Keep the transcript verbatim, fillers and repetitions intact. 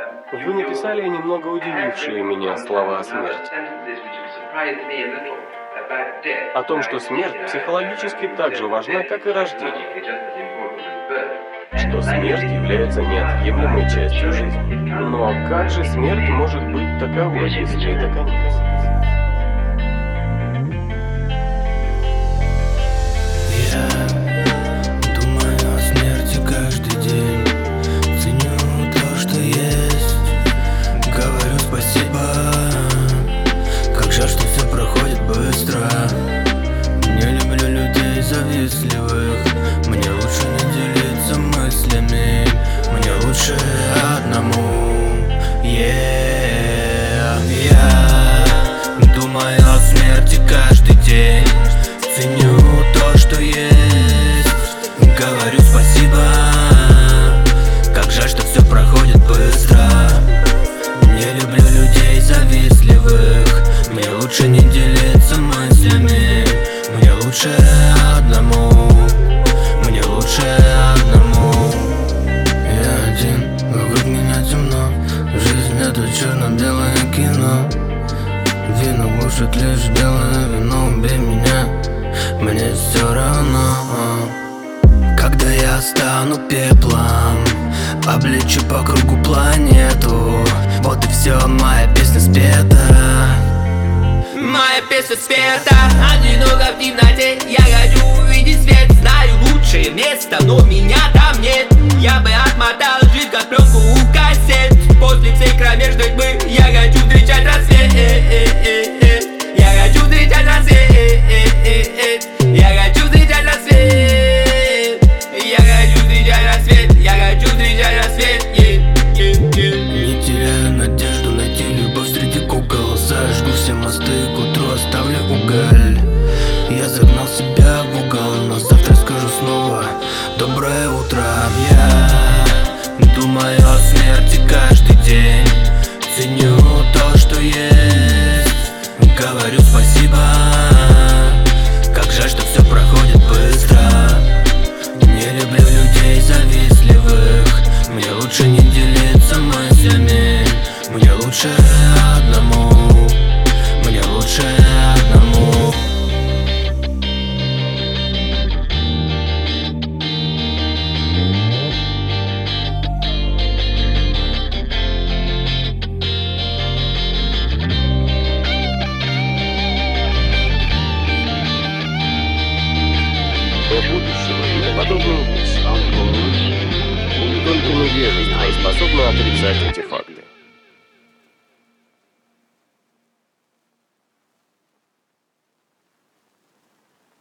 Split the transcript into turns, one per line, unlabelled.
Вы написали немного удивившие меня слова о смерти. О том, что смерть психологически так же важна, как и рождение. Что смерть является неотъемлемой частью жизни. Но как же смерть может быть таковой, если это конец?
Я думаю о смерти каждый день. Ценю то, что есть. Говорю спасибо. Как жаль, что все проходит быстро. Не люблю людей завистливых. Мне лучше не делиться мыслями. Мне лучше одному. Yeah. Я думаю о смерти каждый день. Ценю то, что есть. Говорю спасибо. Как жаль, что все проходит быстро. Не люблю людей завистливых. Мне лучше не делиться мыслями. Мне лучше одному. Мне лучше одному. Я один, вокруг меня темно. Жизнь это черно-белое кино. Вино глушит лишь белое вино. Убей меня, мне все равно. Когда я стану пеплом, облечу по кругу планету. Вот и все, моя песня спета. Моя песня спета. Одиноко в темноте, я хочу увидеть свет. Знаю лучшее место, но меня там нет. Я бы отмотал жизнь, как пленку у кассет. После всей кромешной тьмы я хочу встречать рассвет. Я хочу встречать рассвет. Я хочу встречать рассвет. Я хочу встречать рассвет. Я хочу встречать рассвет. Не теряю надежду найти любовь среди кукол. Зажгу все мосты, к утру оставлю уголь. Я загнал себя в угол, но завтра скажу снова доброе утро. Я думаю о смерти каждый день. Ценю то, что есть. Говорю спасибо. Как жаль, что все проходит быстро. Не люблю людей завистливых. Мне лучше не делиться мыслями. Мне лучше одному. Мне лучше одному.
Будущего и подобного быть. Только невежество способно отрицать эти факты.